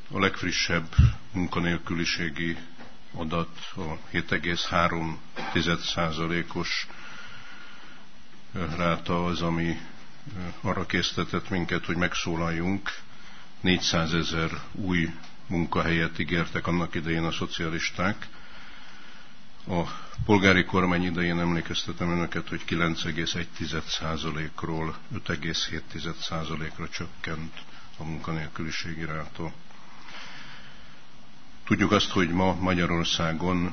A legfrissebb munkanélküliségi adat a 7,3%-os ráta az, ami arra késztetett minket, hogy megszólaljunk. 400 000 új munkahelyet ígértek annak idején a szocialisták. A polgári kormány idején emlékeztetem önöket, hogy 9,1%-ról 5,7%-ra csökkent a munkanélküliségi ráta. Tudjuk azt, hogy ma Magyarországon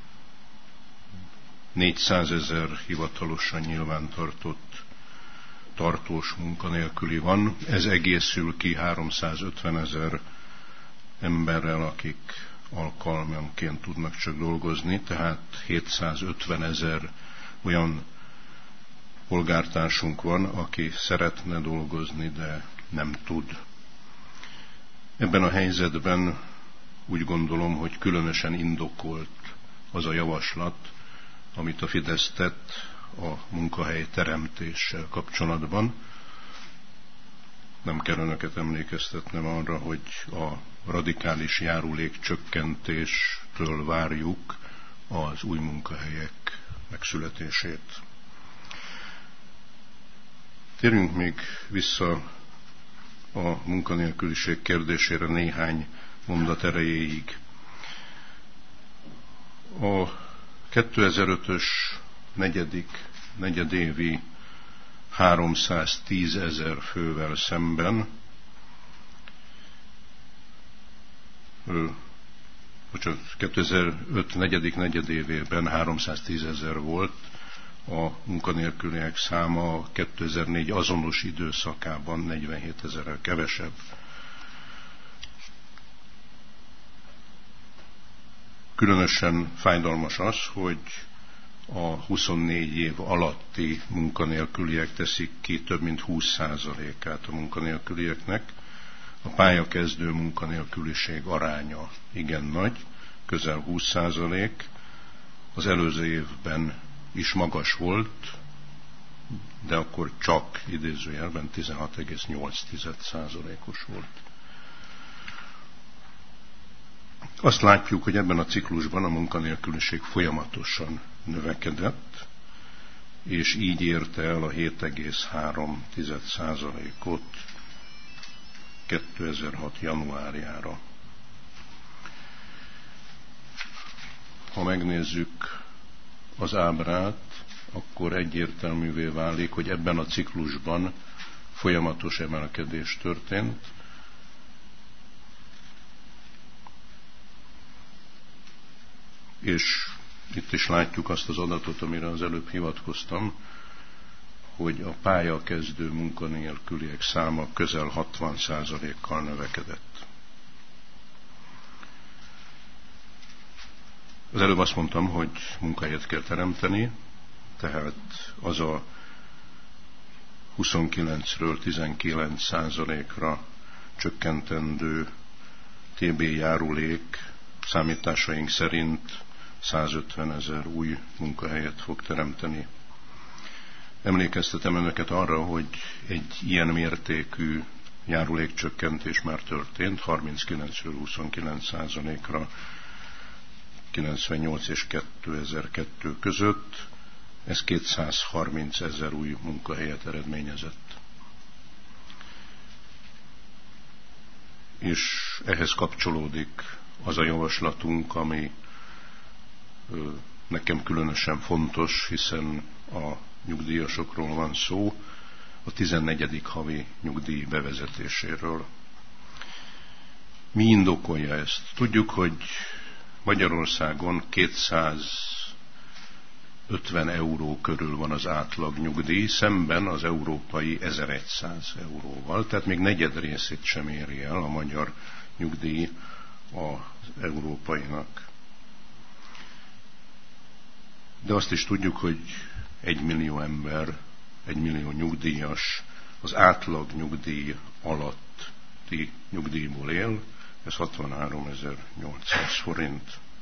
400 000 hivatalosan nyilvántartott tartós munkanélküli van. Ez egészül ki 350 000 emberrel, akik alkalmanként tudnak csak dolgozni, tehát 750 000 olyan polgártársunk van, aki szeretne dolgozni, de nem tud. Ebben a helyzetben úgy gondolom, hogy különösen indokolt az a javaslat, amit a Fidesz tett a munkahely teremtéssel kapcsolatban. Nem kell önöket emlékeztetnem arra, hogy a radikális járulékcsökkentéstől várjuk az új munkahelyek megszületését. Térjünk még vissza a munkanélküliség kérdésére néhány mondat erejéig. A 2005-ös negyedévi 310 000 fővel szemben 2005 negyedik negyedévében 310 000 volt a munkanélküliek száma, a 2004 azonos időszakában 47 000-rel kevesebb. Különösen fájdalmas az, hogy a 24 év alatti munkanélküliek teszik ki több mint 20%-át a munkanélkülieknek. A pályakezdő munkanélküliség aránya igen nagy, közel 20%. Az előző évben is magas volt, de akkor csak idézőjelben 16,8%-os volt. Azt látjuk, hogy ebben a ciklusban a munkanélküliség folyamatosan növekedett, és így érte el a 7,3%-ot 2006. januárjára. Ha megnézzük az ábrát, akkor egyértelművé válik, hogy ebben a ciklusban folyamatos emelkedés történt. És itt is látjuk azt az adatot, amire az előbb hivatkoztam, hogy a pályakezdő munkanélküliek száma közel 60%-kal növekedett. Az előbb azt mondtam, hogy munkahelyet kell teremteni, tehát az a 29-ről 19%-ra csökkentendő TB járulék számításaink szerint 150 000 új munkahelyet fog teremteni. Emlékeztetem önöket arra, hogy egy ilyen mértékű járulékcsökkentés már történt, 39-ről 29%-ra 98 és 2002 között. Ez 230 000 új munkahelyet eredményezett. És ehhez kapcsolódik az a javaslatunk, ami nekem különösen fontos, hiszen a nyugdíjasokról van szó, a 14. havi nyugdíj bevezetéséről. Mi indokolja ezt? Tudjuk, hogy Magyarországon 250 euró körül van az átlag nyugdíj, szemben az európai 1100 euróval, tehát még negyed részét sem éri el a magyar nyugdíj az európainak. De azt is tudjuk, hogy 1 millió ember, 1 millió nyugdíjas az átlag nyugdíj alatti nyugdíjból él, ez 63 800 forint.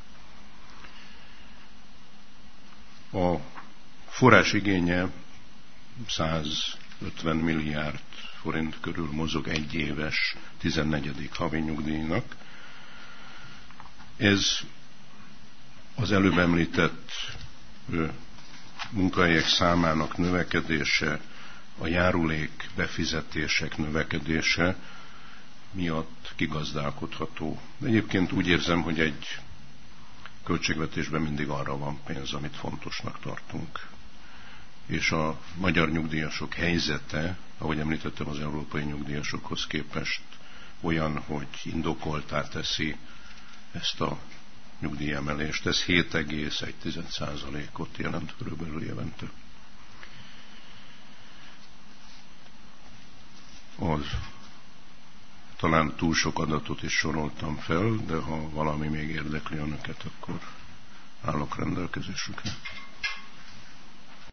A forrás igénye 150 milliárd forint körül mozog egy éves 14. havi nyugdíjnak. Ez az előbb említett munkahelyek számának növekedése, a járulék befizetések növekedése miatt kigazdálkodható. Egyébként úgy érzem, hogy egy költségvetésben mindig arra van pénz, amit fontosnak tartunk. És a magyar nyugdíjasok helyzete, ahogy említettem, az európai nyugdíjasokhoz képest olyan, hogy indokoltá teszi ezt a nyugdíjemelést. Ez 7,1%-ot jelent körülbelül évente. Talán túl sok adatot is soroltam fel, de ha valami még érdekli önöket, akkor állok rendelkezésükre.